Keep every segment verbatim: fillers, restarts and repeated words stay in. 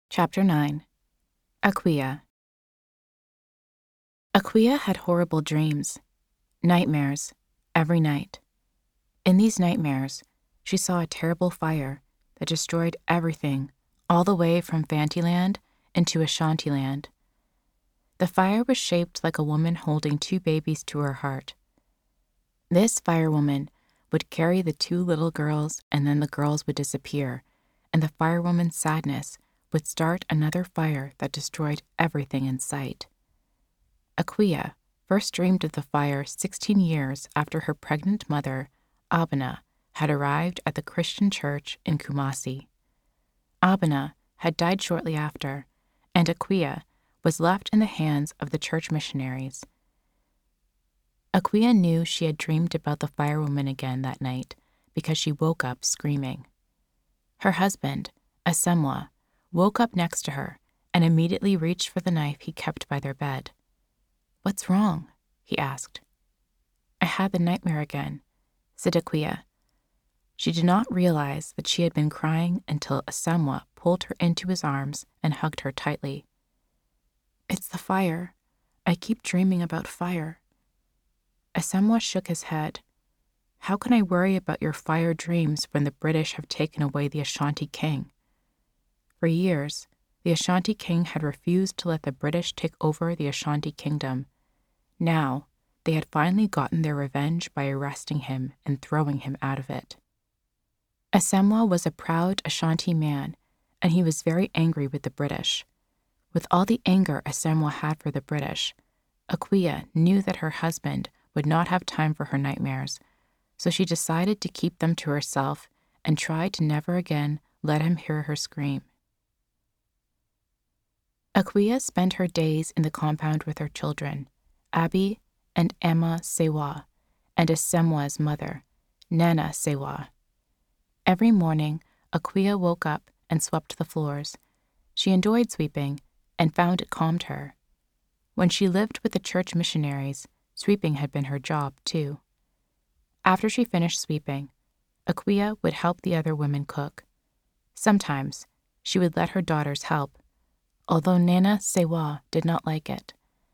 Chapter nine. Aquia. Aquia had horrible dreams, nightmares, every night. In these nightmares, she saw a terrible fire that destroyed everything all the way from Fantyland into Ashantiland. The fire was shaped like a woman holding two babies to her heart. This firewoman would carry the two little girls, and then the girls would disappear, and the firewoman's sadness would start another fire that destroyed everything in sight. Aquia first dreamed of the fire sixteen years after her pregnant mother, Abena, had arrived at the Christian church in Kumasi. Abena had died shortly after, and Aquia was left in the hands of the church missionaries. Aquia knew she had dreamed about the firewoman again that night because she woke up screaming. Her husband, Asemwa, woke up next to her and immediately reached for the knife he kept by their bed. "What's wrong?" he asked. "I had the nightmare again," said Aquia. She did not realize that she had been crying until Asemwa pulled her into his arms and hugged her tightly. "It's the fire. I keep dreaming about fire." Asemwa shook his head. "How can I worry about your fire dreams when the British have taken away the Ashanti king?" For years, the Ashanti king had refused to let the British take over the Ashanti kingdom. Now, they had finally gotten their revenge by arresting him and throwing him out of it. Asemwa was a proud Ashanti man, and he was very angry with the British. With all the anger Asemwa had for the British, Aquia knew that her husband would not have time for her nightmares, so she decided to keep them to herself and try to never again let him hear her scream. Aquia spent her days in the compound with her children, Abi and Emma Sewa, and Asemwa's mother, Nana Sewa. Every morning, Aquia woke up and swept the floors. She enjoyed sweeping and found it calmed her. When she lived with the church missionaries, sweeping had been her job, too. After she finished sweeping, Aquia would help the other women cook. Sometimes, she would let her daughters help, although Nana Sewa did not like it.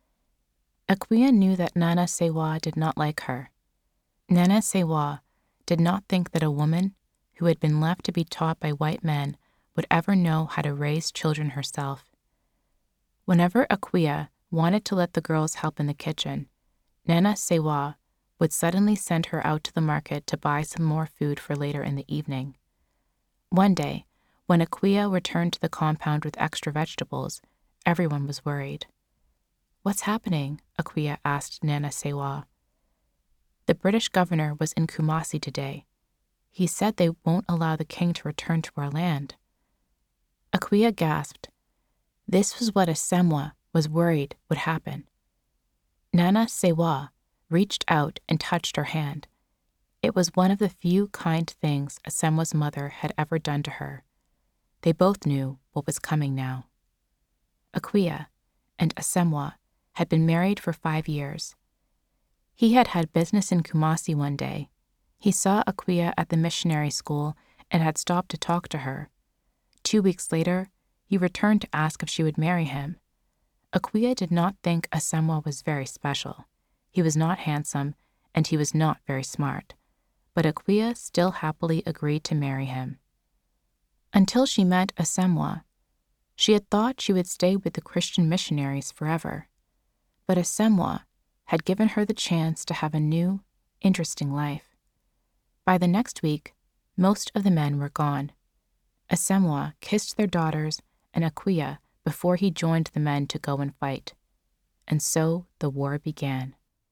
Aquia knew that Nana Sewa did not like her. Nana Sewa did not think that a woman who had been left to be taught by white men would ever know how to raise children herself. Whenever Aquia wanted to let the girls help in the kitchen, Nana Sewa would suddenly send her out to the market to buy some more food for later in the evening. One day, when Aquia returned to the compound with extra vegetables, everyone was worried. "What's happening?" Aquia asked Nana Sewa. "The British governor was in Kumasi today. He said they won't allow the king to return to our land." Aquia gasped. This was what Asemwa was worried would happen. Nana Sewa reached out and touched her hand. It was one of the few kind things Asemwa's mother had ever done to her. They both knew what was coming now. Aquia and Asemwa had been married for five years. He had had business in Kumasi one day. He saw Aquia at the missionary school and had stopped to talk to her. Two weeks later, he returned to ask if she would marry him. Aquia did not think Asemwa was very special. He was not handsome, and he was not very smart, but Aquia still happily agreed to marry him. Until she met Asemwa, she had thought she would stay with the Christian missionaries forever, but Asemwa had given her the chance to have a new, interesting life. By the next week, most of the men were gone. Asemwa kissed their daughters and Aquia before he joined the men to go and fight, and so the war began.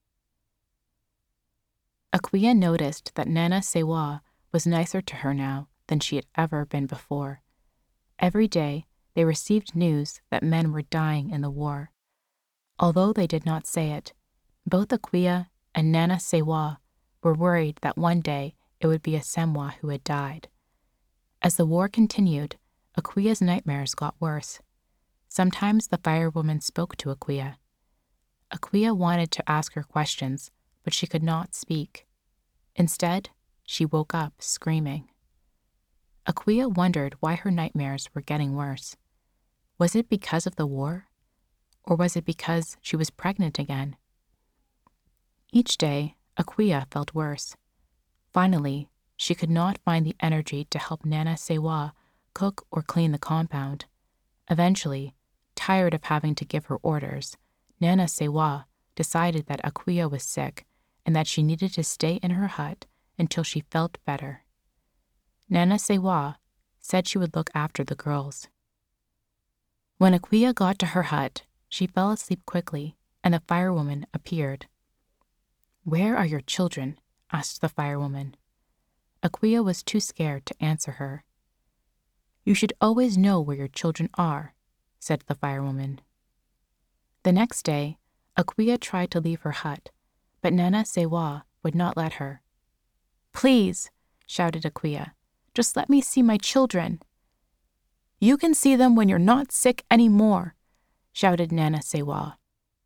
Aquia noticed that Nana Sewa was nicer to her now than she had ever been before. Every day, they received news that men were dying in the war. Although they did not say it, both Aquia and Nana Sewa were worried that one day it would be Asemwa who had died. As the war continued, Aquia's nightmares got worse. Sometimes the firewoman spoke to Aquia. Aquia wanted to ask her questions, but she could not speak. Instead, she woke up screaming. Aquia wondered why her nightmares were getting worse. Was it because of the war? Or was it because she was pregnant again? Each day, Akua felt worse. Finally, she could not find the energy to help Nana Sewa cook or clean the compound. Eventually, tired of having to give her orders, Nana Sewa decided that Akua was sick and that she needed to stay in her hut until she felt better. Nana Sewa said she would look after the girls. When Akua got to her hut, she fell asleep quickly, and the firewoman appeared. "Where are your children?" asked the firewoman. Akua was too scared to answer her. "You should always know where your children are," said the firewoman. The next day, Akua tried to leave her hut, but Nana Sewa would not let her. "Please," shouted Akua, "just let me see my children." "You can see them when you're not sick anymore," shouted Nana Sewa.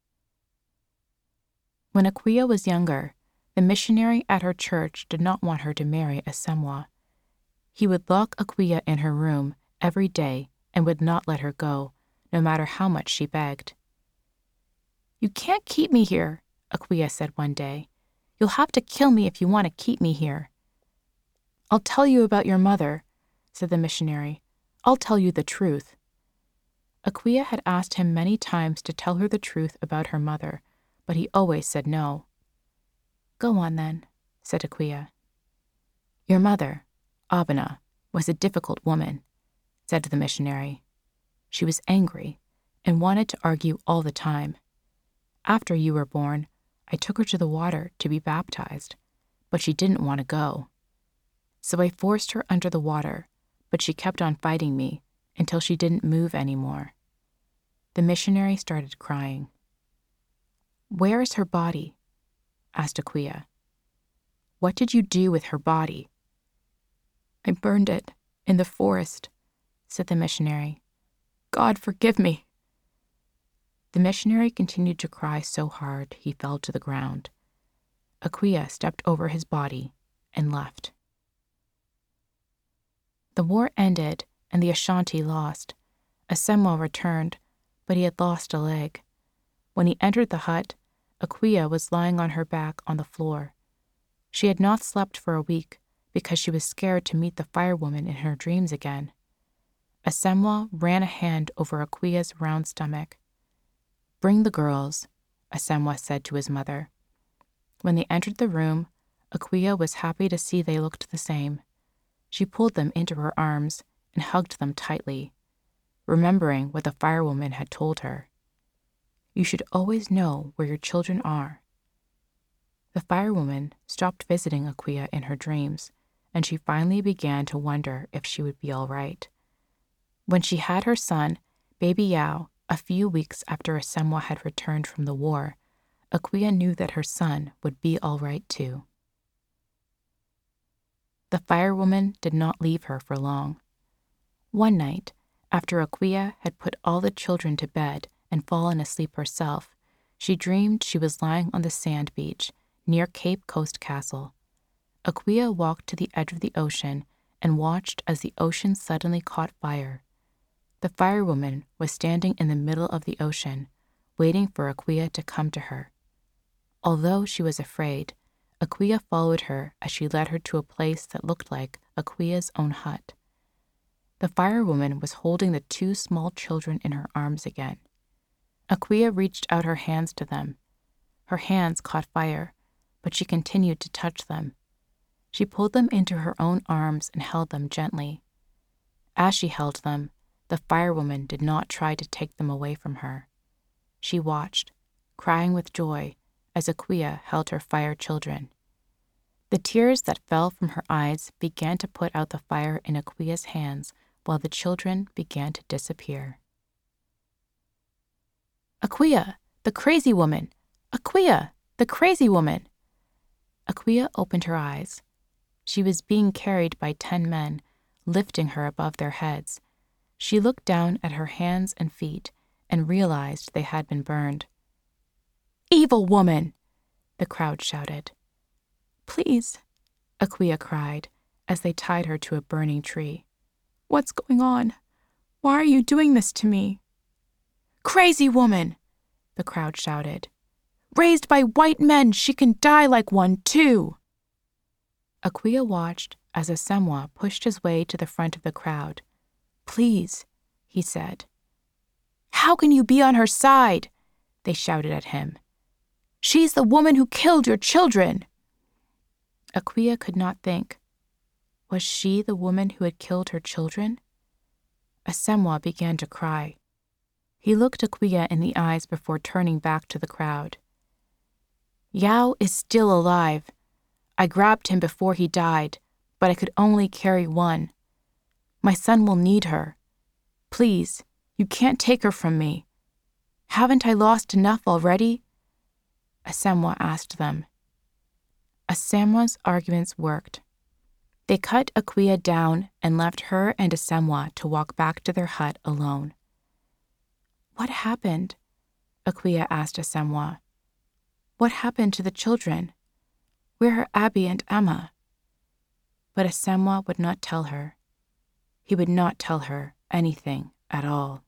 When Akua was younger, the missionary at her church did not want her to marry a Semwa. He would lock Akua in her room every day and would not let her go, no matter how much she begged. "You can't keep me here," Akua said one day. "You'll have to kill me if you want to keep me here." "I'll tell you about your mother," said the missionary. "I'll tell you the truth." Akua had asked him many times to tell her the truth about her mother, but he always said no. "Go on then," said Akua. "Your mother, Abena, was a difficult woman," said the missionary. "She was angry and wanted to argue all the time. After you were born, I took her to the water to be baptized, but she didn't want to go. So I forced her under the water, but she kept on fighting me until she didn't move anymore." The missionary started crying. "Where is her body?" asked Akua. "What did you do with her body?" "I burned it in the forest," said the missionary. "God forgive me." The missionary continued to cry so hard he fell to the ground. Akua stepped over his body and left. The war ended and the Ashanti lost. Asemwa returned, but he had lost a leg. When he entered the hut, Akua was lying on her back on the floor. She had not slept for a week because she was scared to meet the firewoman in her dreams again. Asemwa ran a hand over Akua's round stomach. "Bring the girls," Asemwa said to his mother. When they entered the room, Akua was happy to see they looked the same. She pulled them into her arms and hugged them tightly, remembering what the firewoman had told her. "You should always know where your children are." The firewoman stopped visiting Akua in her dreams, and she finally began to wonder if she would be all right. When she had her son, Baby Yao, a few weeks after Asemwa had returned from the war, Akua knew that her son would be all right too. The firewoman did not leave her for long. One night, after Akua had put all the children to bed and fallen asleep herself, she dreamed she was lying on the sand beach near Cape Coast Castle. Akua walked to the edge of the ocean and watched as the ocean suddenly caught fire. The firewoman was standing in the middle of the ocean, waiting for Akua to come to her. Although she was afraid, Akua followed her as she led her to a place that looked like Akua's own hut. The firewoman was holding the two small children in her arms again. Akua reached out her hands to them. Her hands caught fire, but she continued to touch them. She pulled them into her own arms and held them gently. As she held them, the firewoman did not try to take them away from her. She watched, crying with joy, as Akua held her fire children. The tears that fell from her eyes began to put out the fire in Akua's hands while the children began to disappear. "Akua, the crazy woman! Akua, the crazy woman!" Akua opened her eyes. She was being carried by ten men, lifting her above their heads. She looked down at her hands and feet and realized they had been burned. "Evil woman!" the crowd shouted. "Please," Akua cried as they tied her to a burning tree. "What's going on? Why are you doing this to me?" "Crazy woman!" the crowd shouted. "Raised by white men, she can die like one too." Akua watched as Asemwa pushed his way to the front of the crowd. "Please," he said. "How can you be on her side?" they shouted at him. "She's the woman who killed your children." Akua could not think. Was she the woman who had killed her children? Asemwa began to cry. He looked Akua in the eyes before turning back to the crowd. "Yao is still alive. I grabbed him before he died, but I could only carry one. My son will need her. Please, you can't take her from me. Haven't I lost enough already?" Asemwa asked them. Asemwa's arguments worked. They cut Akua down and left her and Asemwa to walk back to their hut alone. "What happened?" Akua asked Asemwa. "What happened to the children? Where are Abby and Emma?" But Asemwa would not tell her. He would not tell her anything at all.